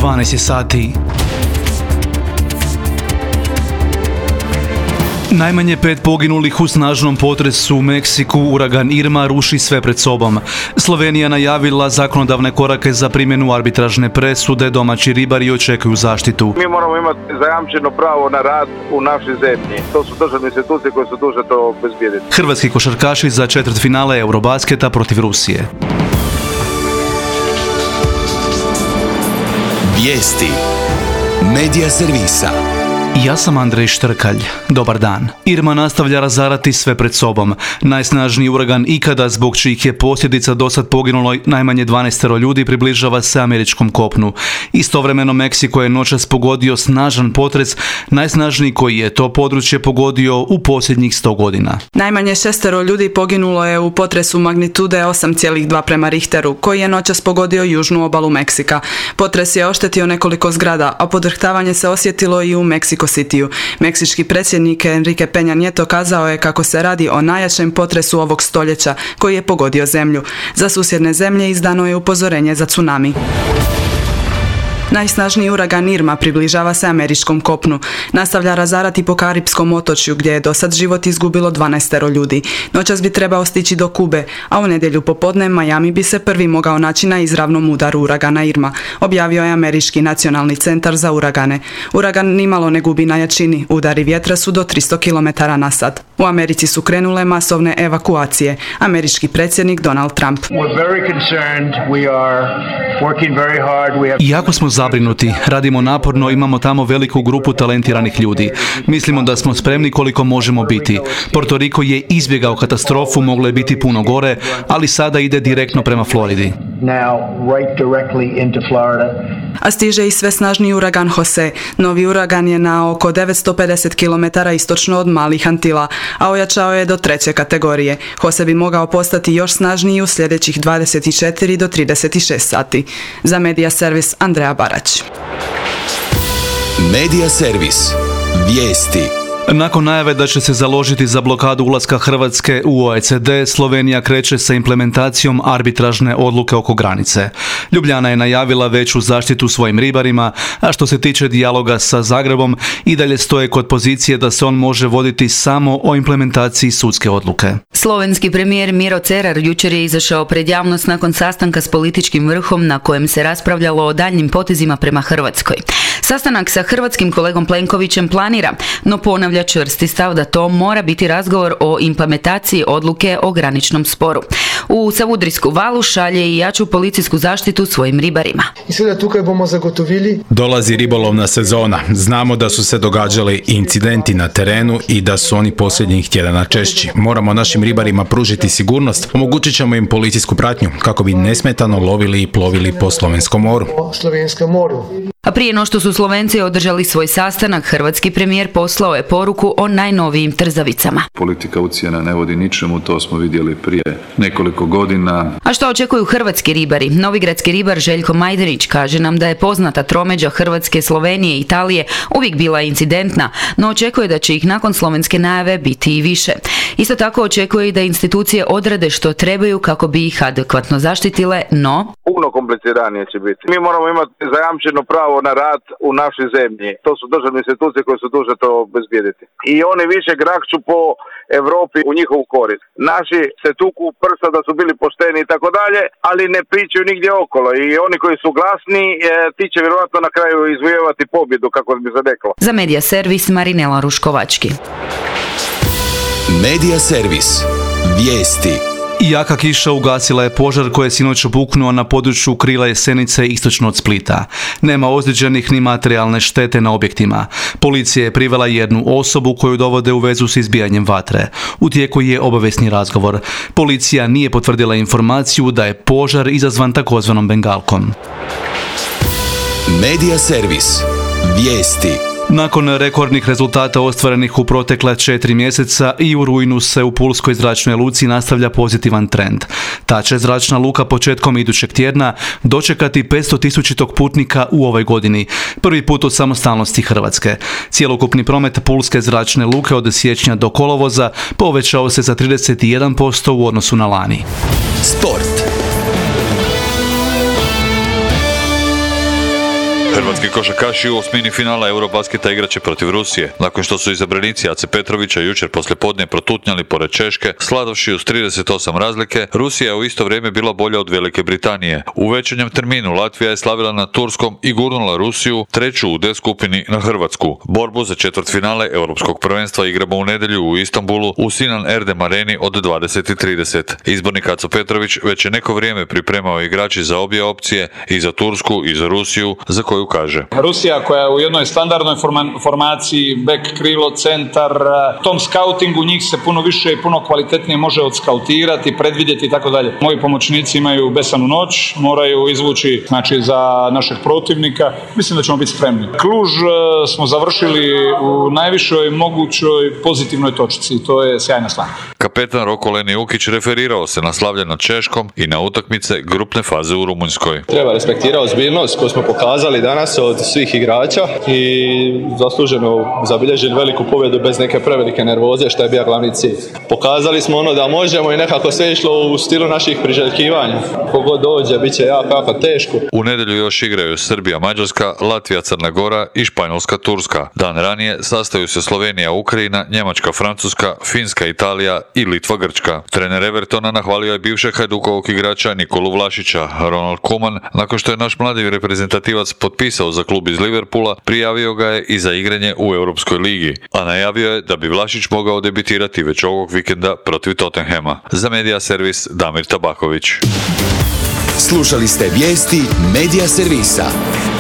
12 sati. Najmanje 5 poginulih u snažnom potresu u Meksiku. Uragan Irma ruši sve pred sobom. Slovenija najavila zakonodavne korake za primjenu arbitražne presude. Domaći ribari očekuju zaštitu. Mi moramo imati zajamčeno pravo na rad u našoj zemlji. To su državne institucije koje su dužne to obezbijediti. Hrvatski košarkaši za četvrtfinale Eurobasketa protiv Rusije. Vijesti Medija servisa. Ja sam Andrej Štrkalj. Dobar dan. Irma nastavlja razarati sve pred sobom. Najsnažniji uragan ikada, zbog čijih je posljedica dosad poginulo najmanje 12 ljudi, približava se američkom kopnu. Istovremeno Meksiko je noćas pogodio snažan potres, najsnažniji koji je to područje pogodio u posljednjih 100 godina. Najmanje 6 ljudi poginulo je u potresu magnitude 8,2 prema Richteru, koji je noćas pogodio južnu obalu Meksika. Potres je oštetio nekoliko zgrada, a podrhtavanje se osjetilo i u Meksiko Cityu. Meksički predsjednik Enrique Peña Nieto kazao je kako se radi o najjačem potresu ovog stoljeća koji je pogodio zemlju. Za susjedne zemlje izdano je upozorenje za tsunami. Najsnažniji uragan Irma približava se američkom kopnu. Nastavlja razarati po Karipskom otočju gdje je dosad život izgubilo 12 ljudi. Noćas bi trebao stići do Kube, a u nedjelju popodne Miami bi se prvi mogao naći na izravnom udaru uragana Irma, objavio je Američki nacionalni centar za uragane. Uragan nimalo ne gubi na jačini, udari vjetra su do 300 km na sat. U Americi su krenule masovne evakuacije. Američki predsjednik Donald Trump. Iako smo zabrinuti, radimo naporno, imamo tamo veliku grupu talentiranih ljudi. Mislimo da smo spremni koliko možemo biti. Porto Rico je izbjegao katastrofu, moglo je biti puno gore, ali sada ide direktno prema Floridi. A stiže i sve snažniji uragan Jose. Novi uragan je na oko 950 km istočno od Malih Antila, a ojačao je do 3. kategorije. Jose bi mogao postati još snažniji u sljedećih 24 do 36 sati. Za Medija servis Andreja Barać. Medija servis. Vijesti. Nakon najave da će se založiti za blokadu ulaska Hrvatske u OECD, Slovenija kreće sa implementacijom arbitražne odluke oko granice. Ljubljana je najavila veću zaštitu svojim ribarima, a što se tiče dijaloga sa Zagrebom, i dalje stoje kod pozicije da se on može voditi samo o implementaciji sudske odluke. Slovenski premijer Miro Cerar jučer je izašao pred javnost nakon sastanka s političkim vrhom na kojem se raspravljalo o daljnjim potezima prema Hrvatskoj. Sastanak sa hrvatskim kolegom Plenkovićem planira, no ponavlja čvrsti stav da to mora biti razgovor o implementaciji odluke o graničnom sporu. U Savudrijsku valu šalje i jaču policijsku zaštitu svojim ribarima. Dolazi ribolovna sezona. Znamo da su se događali incidenti na terenu i da su oni posljednjih tjedana češći. Moramo našim ribarima pružiti sigurnost, omogućit ćemo im policijsku pratnju kako bi nesmetano lovili i plovili po slovenskom moru. A prije no što su Slovenci održali svoj sastanak, hrvatski premijer poslao je poruku o najnovijim trzavicama. Politika ucjena ne vodi ničemu, to smo vidjeli prije nekoliko godina. A što očekuju hrvatski ribari? Novigradski ribar Željko Majdenić kaže nam da je poznata tromeđa Hrvatske, Slovenije i Italije uvijek bila incidentna, no očekuje da će ih nakon slovenske najave biti i više. Isto tako očekuje i da institucije odrade što trebaju kako bi ih adekvatno zaštitile, no puno kompliciranije će biti. Mi moramo imati zajamčeno pravo na rad u našoj zemlji. To su državne institucije koje su dužne to obezbijediti. I oni više grakću po Europi u njihovu korist. Naši se tuku prsa da su bili pošteni i tako dalje, ali ne pričaju nigdje okolo. I oni koji su glasni, ti će vjerojatno na kraju izvojevati pobjedu, kako bi se reklo. Za Medija servis Marinela Ruškovački. Medija servis. Vijesti. Jaka kiša ugasila je požar koji je sinoć opuknuo na području Krila Jesenice istočno od Splita. Nema ozlijeđenih ni materijalne štete na objektima. Policija je privela jednu osobu koju dovode u vezu s izbijanjem vatre. U tijeku je obavijesni razgovor. Policija nije potvrdila informaciju da je požar izazvan takozvanom bengalkom. Medija servis. Vijesti. Nakon rekordnih rezultata ostvarenih u protekla 4 mjeseca i u rujnu se u Pulskoj zračnoj luci nastavlja pozitivan trend. Ta će zračna luka početkom idućeg tjedna dočekati 500.000 putnika u ovoj godini, prvi put od samostalnosti Hrvatske. Cjelokupni promet Pulske zračne luke od siječnja do kolovoza povećao se za 31% u odnosu na lani. Sport. Hrvatski košarkaši u osmini finala Eurobasketa igraće protiv Rusije. Nakon što su izabranici Ace Petrovića jučer poslijepodne protutnjali pored Češke, sladavši uz 38 razlike, Rusija je u isto vrijeme bila bolja od Velike Britanije. U večernjem terminu Latvija je slavila na turskom i gurnula Rusiju, treću u D skupini, na Hrvatsku. Borbu za četvrtfinale Europskog prvenstva igramo u nedjelju u Istanbulu u Sinan Erdem Areni od 20:30. Izbornik Aco Petrović već je neko vrijeme pripremao igrači za obje opcije, i za Tursku i za Rusiju, za koju kaže: Rusija koja je u jednoj standardnoj formaciji, back, krilo, centar, tom skautingu njih se puno više i puno kvalitetnije može odskautirati, predvidjeti i tako dalje. Moji pomoćnici imaju besanu noć, moraju izvući za našeg protivnika. Mislim da ćemo biti spremni. Kluž smo završili u najvišoj mogućoj pozitivnoj točci i to je sjajna stvar. Kapetan Roko Leni Ukić referirao se na slavlje nad Češkom i na utakmice grupne faze u Rumunjskoj. Treba respektirati ozbiljnost koju smo pokazali danas od svih igrača i zasluženo zabilježili veliku pobjedu bez neke prevelike nervoze, što je bio glavni cilj. Pokazali smo ono da možemo i nekako sve išlo u stilu naših priželjkivanja. Kogod dođe, bit će jako teško. U nedjelju još igraju Srbija, Mađarska, Latvija, Crna Gora i Španjolska, Turska. Dan ranije sastaju se Slovenija, Ukrajina, Njemačka, Francuska, Finska, Italija i Litva, Grčka. Trener Evertona nahvalio je bivšeg Hajdukovog igrača Nikolu Vlašića. Ronald Koeman, nakon što je naš mladi reprezentativac potpisao za klub iz Liverpoola, prijavio ga je i za igranje u Europskoj ligi, a najavio je da bi Vlašić mogao debitirati već ovog vikenda protiv Tottenhama. Za Medija servis Damir Tabaković. Slušali ste vijesti Medija servisa.